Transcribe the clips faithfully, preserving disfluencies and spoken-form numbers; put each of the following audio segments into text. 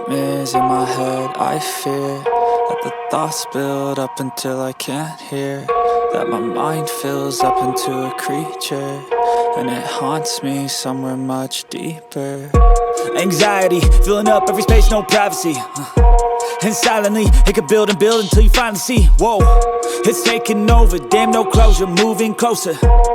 nightmares in my head, I fear that the thoughts build up until I can't hear, that my mind fills up into a creature, and it haunts me somewhere much deeper. Anxiety, filling up every space, no privacy. And silently, it could build and build until you finally see, whoa, it's taking over, damn, no closure, moving closer.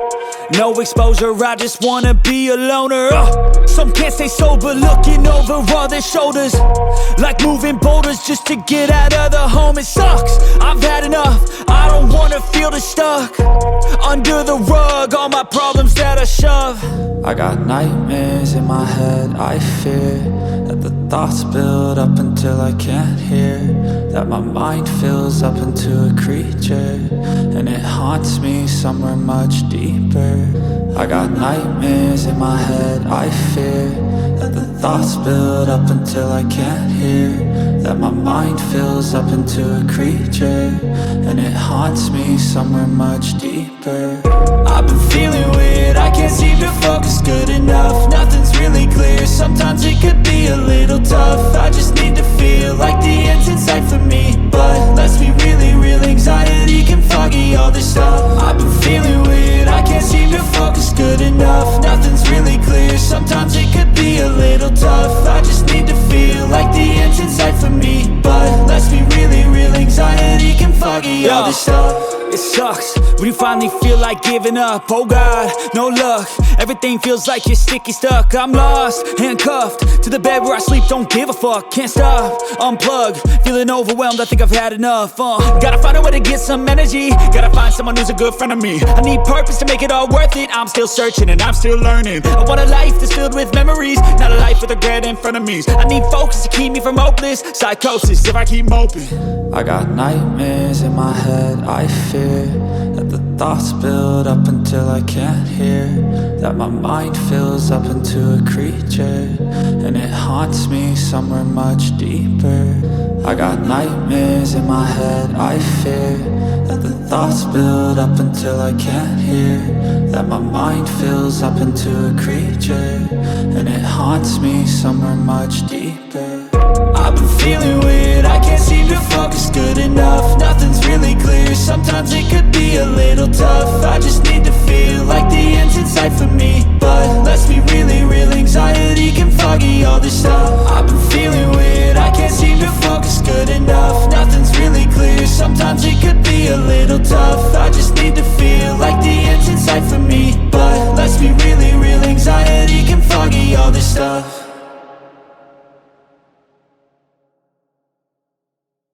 No exposure, I just wanna be a loner. uh, Some can't stay sober, looking over all their shoulders, like moving boulders just to get out of the home. It sucks, I've had enough, I don't wanna feel the stuck under the rug, all my problems that I shove. I got nightmares in my head, I fear that the thoughts build up until I can't hear, that my mind fills up into a creature, and it haunts me somewhere much deeper. I got nightmares in my head, I fear that the thoughts build up until I can't hear, that my mind fills up into a creature, and it haunts me somewhere much deeper. I've been feeling weird, I can't seem to focus good enough. Nothing's really clear, sometimes it could be a little tough. I just need to feel like the end's in sight for me, but let's be really real, anxiety can foggy all this stuff. I've been feeling weird, I can't seem to focus good enough. Nothing's really clear, sometimes it could be a little tough. I just need to feel like the end's in sight for me, but let's be really real, anxiety can foggy all this stuff. It sucks when you finally feel like giving up. Oh God, no luck, everything feels like you're sticky stuck. I'm lost, handcuffed to the bed where I sleep, don't give a fuck. Can't stop, unplug, feeling overwhelmed, I think I've had enough. uh, Gotta find a way to get some energy, gotta find someone who's a good friend of me. I need purpose to make it all worth it, I'm still searching and I'm still learning. I want a life that's filled with memories, not a life with regret and frenemies. I need focus to keep me from hopeless psychosis if I keep moping. I got nightmares in my head, I fear that the thoughts build up until I can't hear, that my mind fills up into a creature, and it haunts me somewhere much deeper. I got nightmares in my head, I fear that the thoughts build up until I can't hear, that my mind fills up into a creature, and it haunts me somewhere much deeper. I've been feeling weird, I can't seem to focus good enough. Nothing's really clear, sometimes it could be a little tough. I just need to feel like the end's in sight for me, but let's be really real, anxiety can foggy all this stuff. I've been feeling weird, I can't seem to focus good enough. Nothing's really clear, sometimes it could be a little tough. I just